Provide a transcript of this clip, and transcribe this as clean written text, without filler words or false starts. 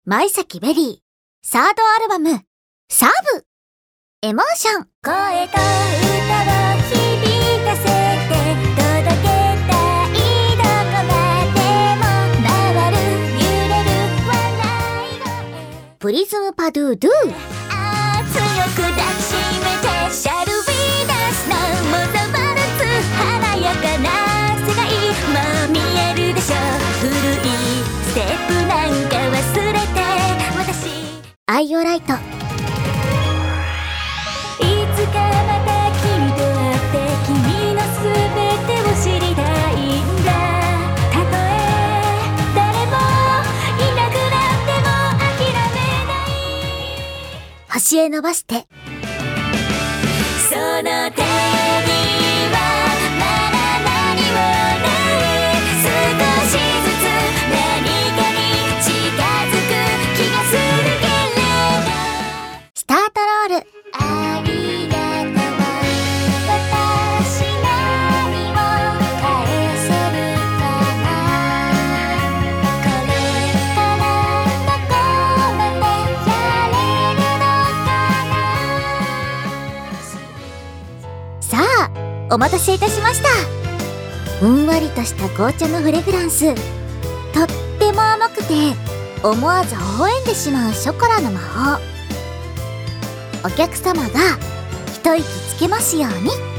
前崎ベリーサードアルバムサブエモーション。 声と歌を響かせて届けたいどこまでも回る揺れる笑い声。 プリズムパドゥドゥ強く抱きしめてシャルウィーダスのモザバルツ華やかな世界もう見えるでしょ。古いステップなんか忘れて私アイオライト。 いつかまた君と会って君のすべてを知りたいんだ。たとえ誰もいなくなっても諦めない。 星へ伸ばしてその手にはまだ何もない。少しずつ何かに近づく気がするけれど。 スタートロール。 ありがとう。私何を返せるかな。これからどこまでやれるのかな。 さあお待たせいたしました。ふんわりとした紅茶のフレグランス、とっても甘くて思わず微笑んでしまうショコラの魔法。お客様が一息つけますように。